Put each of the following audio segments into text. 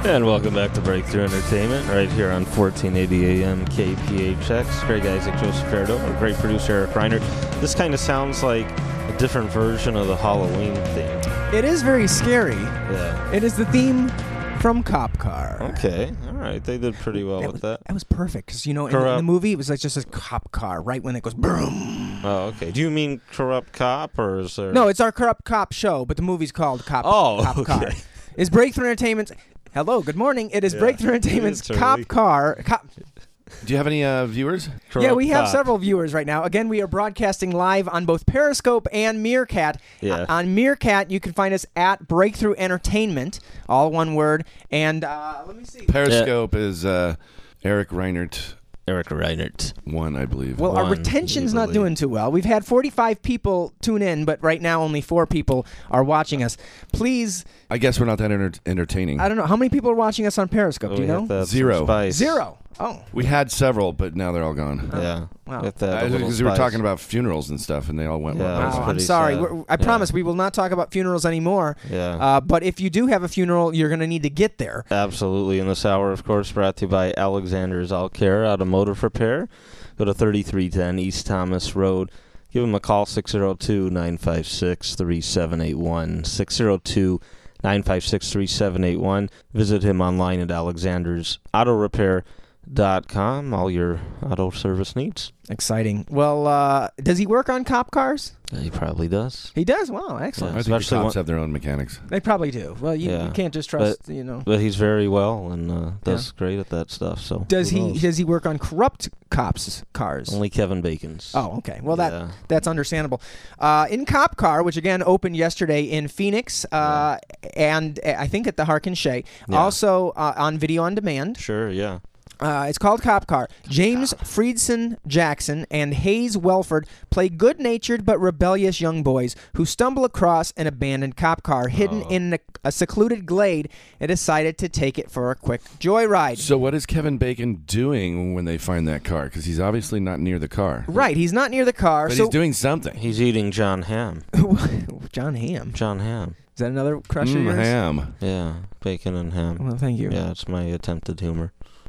And welcome back to Breakthrough Entertainment, right here on 1480 AM KPHX. Greg Isaac, Joseph Ferdo, our great producer Eric Reiner. This kind of sounds like a different version of the Halloween theme. It is very scary. Yeah. It is the theme from Cop Car. Okay, all right. They did pretty well with that. That was perfect because, in the movie, it was like just a cop car, right when it goes boom. Oh, okay. Do you mean Corrupt Cop, or is there... No, it's our Corrupt Cop show, but the movie's called Cop okay. Car. Is Breakthrough Entertainment's... Hello, good morning. It is Breakthrough Entertainment's Cop Car... Do you have any viewers? Yeah, we have several viewers right now. Again, we are broadcasting live on both Periscope and Meerkat. Yeah. On Meerkat, you can find us at Breakthrough Entertainment, all one word. And let me see. Periscope is Eric Reinert. Eric Reinert. One, I believe. Well, our retention's not doing too well. We've had 45 people tune in, but right now only 4 people are watching us. Please... I guess we're not that entertaining. I don't know. How many people are watching us on Periscope? Do you know? 0. 0. Oh. We had several, but now they're all gone. Yeah. Wow. Because we were talking about funerals and stuff, and they all went well. Wow, I'm sorry. I promise we will not talk about funerals anymore. Yeah. But if you do have a funeral, you're going to need to get there. Absolutely. In this hour, of course, brought to you by Alexander's All-Care Automotive Repair. Go to 3310 East Thomas Road. Give them a call, 602-956-3781. 602-956-3781. Visit him online at alexandersautorepair.com. All your auto service needs. Exciting. Well, does he work on cop cars? He probably does. He does? Wow, excellent. I think the cops have their own mechanics. They probably do. Well, you can't just trust, But he's very well and does great at that stuff. So does he work on corrupt cops' cars? Only Kevin Bacon's. Oh, okay. Well, that's understandable. In Cop Car, which again opened yesterday in Phoenix, and I think at the Harkin Shea, also on video on demand. Sure, yeah. It's called Cop Car. James Friedson Jackson and Hayes Welford play good-natured but rebellious young boys who stumble across an abandoned cop car hidden in a secluded glade and decided to take it for a quick joyride. So what is Kevin Bacon doing when they find that car? Because he's obviously not near the car. Right, he's not near the car. But he's doing something. He's eating John Ham. John Ham? John Ham. Is that another crush of yours? Ham. Yeah, bacon and ham. Well, thank you. Yeah, it's my attempted humor.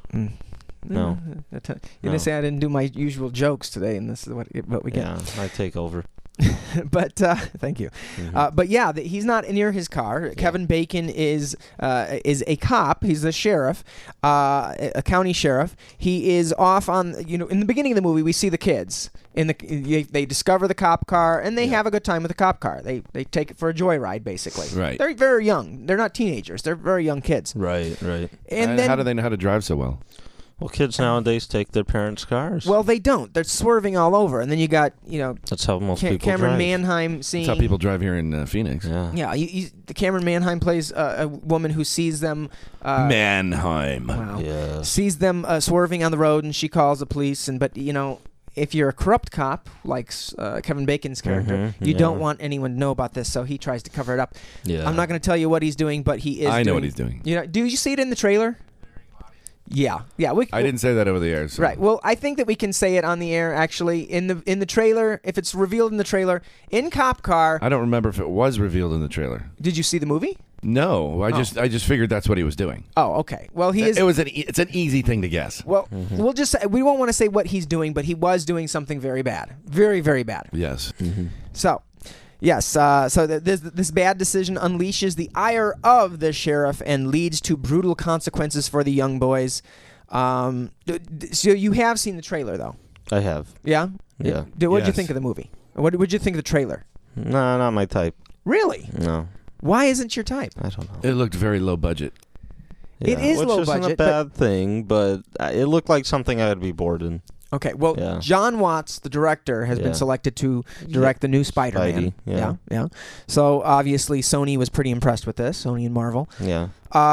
No. You're going to say I didn't do my usual jokes today, and this is what we get. Yeah, I take over. But thank you. Mm-hmm. But yeah, he's not near his car. Kevin Bacon is a cop. He's a sheriff, a county sheriff. He is off on in the beginning of the movie we see the kids they discover the cop car and they have a good time with the cop car. They take it for a joyride basically. Right. They're very young. They're not teenagers. They're very young kids. Right. And then how do they know how to drive so well? Well, kids nowadays take their parents' cars. Well, they don't. They're swerving all over, and then you got That's how most people Cameron drive. Manheim seeing. That's how people drive here in Phoenix. Yeah. Yeah, the Cameron Manheim plays a woman who sees them. Manheim. Wow. Yeah. Sees them swerving on the road, and she calls the police. But if you're a corrupt cop like Kevin Bacon's character, you don't want anyone to know about this, so he tries to cover it up. Yeah. I'm not going to tell you what he's doing, but he is. I know what he's doing. Do you see it in the trailer? Yeah. I didn't say that over the air. So. Right. Well, I think that we can say it on the air. Actually, in the trailer, if it's revealed in the trailer, in Cop Car. I don't remember if it was revealed in the trailer. Did you see the movie? No, I just figured that's what he was doing. Oh, okay. Well, he is. It's an easy thing to guess. Well, we'll just say, we won't want to say what he's doing, but he was doing something very bad, very, very bad. Yes. Mm-hmm. So. Yes, so this bad decision unleashes the ire of the sheriff and leads to brutal consequences for the young boys. So you have seen the trailer, though? I have. Yeah? Yeah. What did you think of the movie? What did you think of the trailer? No, not my type. Really? No. Why isn't your type? I don't know. It looked very low budget. Yeah. It is low budget. Which isn't a bad thing, but it looked like something I would be bored in. Okay, well, John Watts, the director, has been selected to direct the new Spider-Man. Spidey, yeah. So, obviously, Sony was pretty impressed with this, Sony and Marvel. Yeah.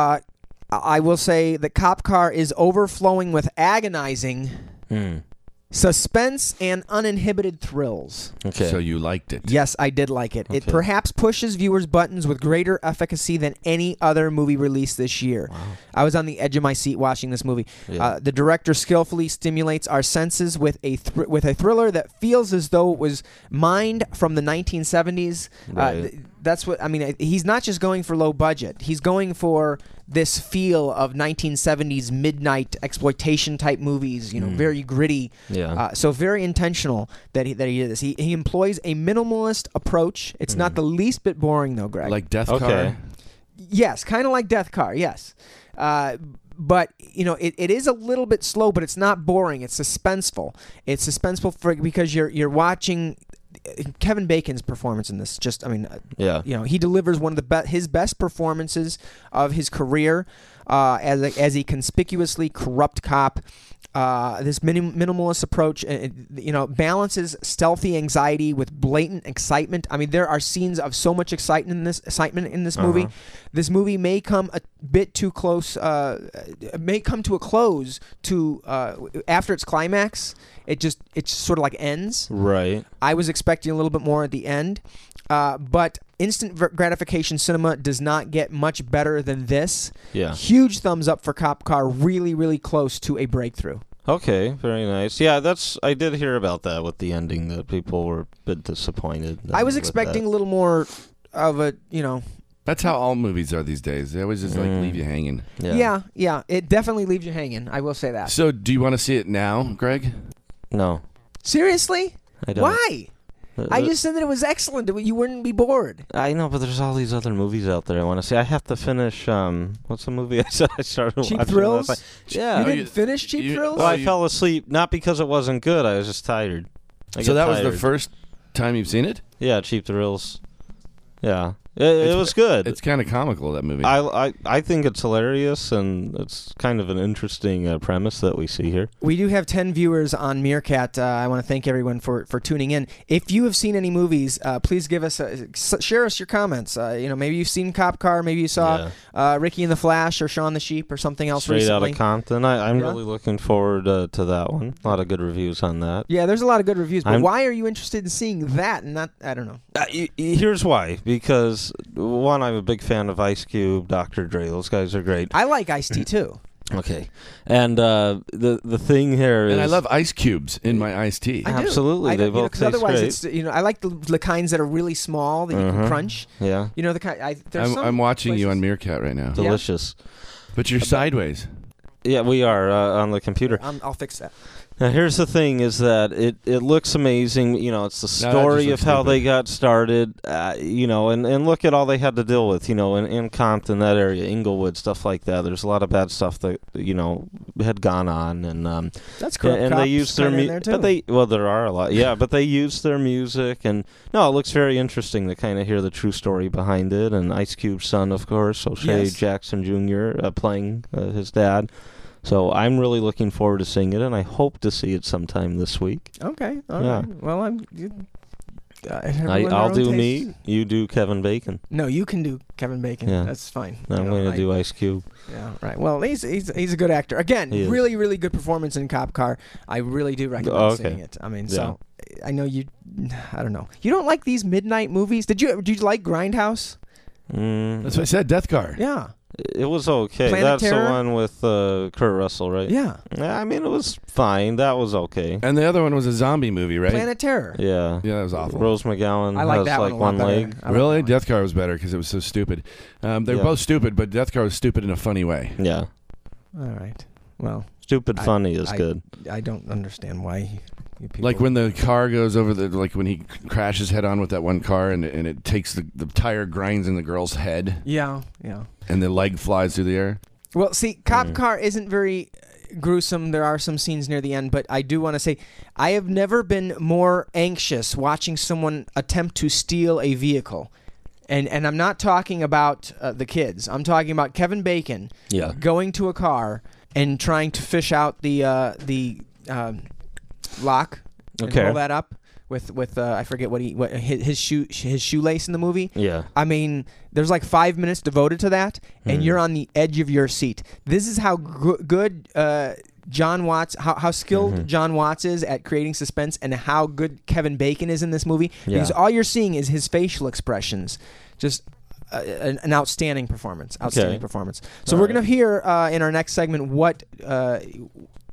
I will say that Cop Car is overflowing with agonizing suspense and uninhibited thrills. Okay. So you liked it. Yes, I did like it. Okay. It perhaps pushes viewers' buttons with greater efficacy than any other movie released this year. Wow. I was on the edge of my seat watching this movie. Yeah. The director skillfully stimulates our senses with a thriller that feels as though it was mined from the 1970s. Right. That's what I mean. He's not just going for low budget. He's going for this feel of 1970s midnight exploitation type movies. Very gritty. Yeah. So very intentional that he did this. He employs a minimalist approach. It's not the least bit boring though, Greg. Like Death Okay. Car. Yes, kind of like Death Car. Yes. But it is a little bit slow, but it's not boring. It's suspenseful. It's suspenseful because you're watching Kevin Bacon's performance in this. He delivers one of his best performances of his career as a conspicuously corrupt cop. This minimalist approach, balances stealthy anxiety with blatant excitement. I mean, there are scenes of so much excitement in this movie. This movie may come a bit too close. May come to a close after its climax. It sort of like ends. Right. I was expecting a little bit more at the end, but instant gratification cinema does not get much better than this. Yeah. Huge thumbs up for Cop Car. Really, really close to a breakthrough. Okay, very nice. Yeah, I did hear about that with the ending, that people were a bit disappointed. I was with expecting that. a little more of a, That's how all movies are these days. They always just leave you hanging. Yeah. It definitely leaves you hanging. I will say that. So, do you want to see it now, Greg? No. Seriously? I don't. Why? I just said that it was excellent. You wouldn't be bored. I know, but there's all these other movies out there I want to see. I have to finish. What's the movie I started Cheap watching Thrills? last night? Yeah. You didn't finish Cheap Thrills? Well, I fell asleep, not because it wasn't good. I was just tired. So that was the first time you've seen it? Yeah, Cheap Thrills. Yeah. It was good. It's kind of comical, that movie. I think it's hilarious, and it's kind of an interesting premise that we see here. We do have 10 viewers on Meerkat. I want to thank everyone for tuning in. If you have seen any movies, please give us share us your comments. Maybe you've seen Cop Car, maybe you saw Ricky and the Flash or Shaun the Sheep or something else Straight recently. Outta Compton. I'm really looking forward to that one. A lot of good reviews on that. Yeah, there's a lot of good reviews, but why are you interested in seeing that and not, I don't know. Here's why. Because, one, I'm a big fan of Ice Cube, Dr. Dre. Those guys are great. I like Ice-T too. Okay. And the thing here is... And I love ice cubes in my iced tea. Absolutely. They both taste otherwise great. I like the kinds that are really small that you can crunch. Yeah. The kind. I'm watching you on Meerkat right now. Delicious. But you're sideways. Yeah, we are on the computer. I'll fix that. Now, here's the thing, is that it looks amazing. It's the story of how they got started, and look at all they had to deal with, in Compton, that area, Inglewood, stuff like that. There's a lot of bad stuff that, had gone on. And that's correct. And they used their music. But there are a lot. Yeah, but they used their music. And, no, it looks very interesting to kind of hear the true story behind it. And Ice Cube's son, of course, O'Shea Jackson Jr., playing his dad. So I'm really looking forward to seeing it, and I hope to see it sometime this week. Okay, all right. Well, I'll do me. You do Kevin Bacon. No, you can do Kevin Bacon. Yeah. That's fine. I'm going to do Ice Cube. Yeah, right. Well, he's a good actor. Again, really, really good performance in Cop Car. I really do recommend seeing it. I mean, so I know you. I don't know. You don't like these midnight movies? Did you like Grindhouse? That's what I said. Death Car. Yeah. It was okay. Planet That's Terror? the one with Kurt Russell, right? Yeah. I mean, it was fine. That was okay. And the other one was a zombie movie, right? Planet Terror. Yeah. Yeah, that was awful. Rose McGowan I like has that like one leg. Really? Death Car was better because it was so stupid. They were both stupid, but Death Car was stupid in a funny way. Yeah. All right. Well. Stupid funny is good. I don't understand why. Like when the car goes over like when he crashes head on with that one car and it takes the tire grinds in the girl's head. Yeah. And the leg flies through the air. Well, see, Cop Car isn't very gruesome. There are some scenes near the end, but I do want to say I have never been more anxious watching someone attempt to steal a vehicle. And I'm not talking about the kids. I'm talking about Kevin Bacon going to a car and trying to fish out the lock and pull that up with I forget what his shoelace in the movie. Yeah. I mean, there's like 5 minutes devoted to that, and you're on the edge of your seat. This is how good John Watts, how skilled John Watts is at creating suspense, and how good Kevin Bacon is in this movie. Yeah. Because all you're seeing is his facial expressions. Just an outstanding performance. Outstanding performance. So we're going to hear in our next segment what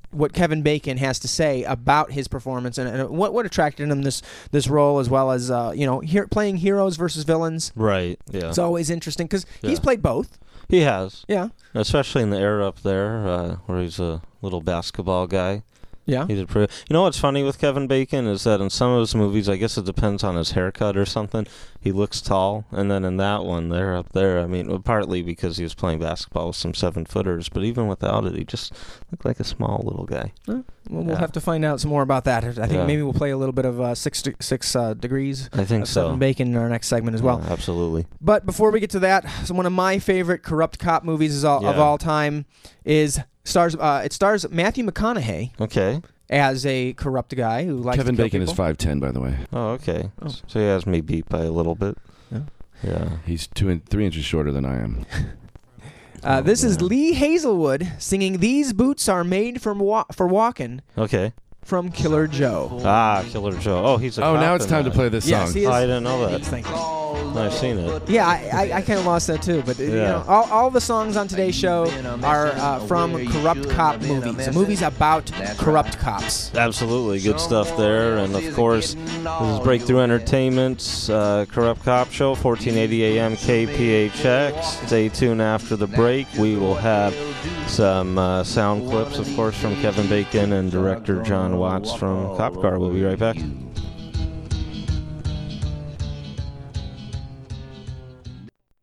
what Kevin Bacon has to say about his performance and what attracted him this role, as well as playing heroes versus villains. Right. Yeah. It's always interesting because he's Yeah. played both. He has. Yeah. Especially in the era up there, where he's a little basketball guy. Yeah. He did pretty. You know what's funny with Kevin Bacon is that in some of his movies, I guess it depends on his haircut or something, he looks tall, and then in that one, they're up there. I mean, partly because he was playing basketball with some 7-footers, but even without it, he just looked like a small little guy. Well, we'll Yeah. have to find out some more about that. I think Yeah. maybe we'll play a little bit of six degrees. I think of so. Kevin Bacon in our next segment as well. Yeah, absolutely. But before we get to that, so one of my favorite corrupt cop movies of Yeah. all time stars Matthew McConaughey Okay. as a corrupt guy who likes Kevin to kill Bacon is people. 5'10", by the way. Oh, okay. Oh. So he has me beat by a little bit. Yeah. Yeah. He's 3 inches shorter than I am. This is man. Lee Hazelwood singing "These Boots Are Made for Walking" Okay. from Killer Joe. Ah, Killer Joe. Oh, he's a Oh, cop now it's in time to that. play this Yes, song. he is. Oh, I didn't know that. Thank you. I've seen it. Yeah, I kind of lost that too. But all the songs on today's show are from corrupt cop movies, so movies about corrupt cops. Absolutely. Good stuff there. And, of course, this is Breakthrough Entertainment's Corrupt Cop Show, 1480 AM KPHX. Stay tuned after the break. We will have some sound clips, of course, from Kevin Bacon and director John Watts from Cop Car. We'll be right back.